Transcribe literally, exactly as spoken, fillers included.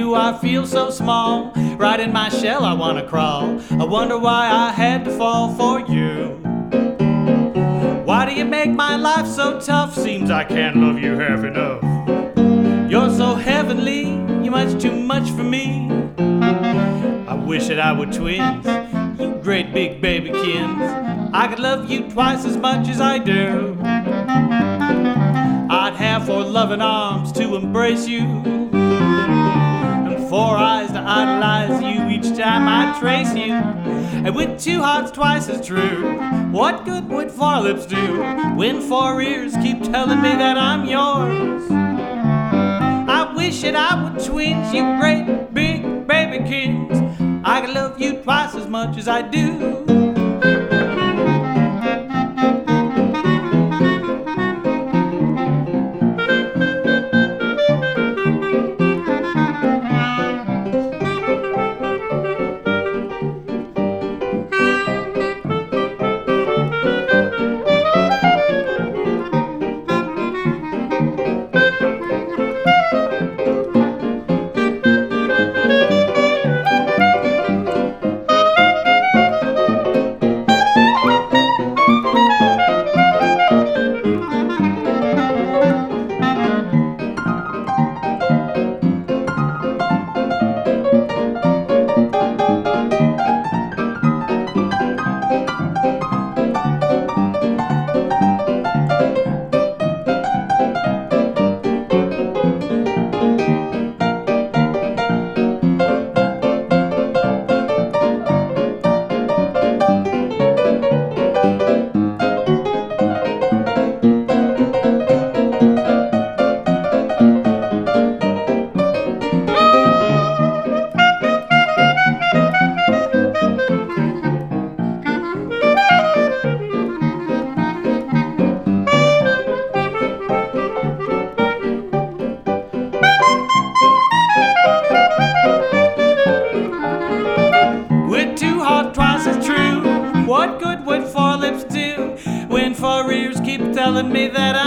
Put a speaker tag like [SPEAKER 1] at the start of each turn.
[SPEAKER 1] you I feel so small. Right in my shell I wanna crawl. I wonder why I had to fall for you. Why do you make my life so tough? Seems I can't love you half enough. You're so heavenly, you're much too much for me. I wish that I were twins, you great big babykins. I could love you twice as much as I do. I'd have four loving arms to embrace you, and four eyes to idolize you each time I trace you. And with two hearts twice as true, what good would four lips do when four ears keep telling me that I'm yours? I wish that I were twins, you great big babykins. I could love you twice as much as I do. What good would four lips do when four ears keep telling me that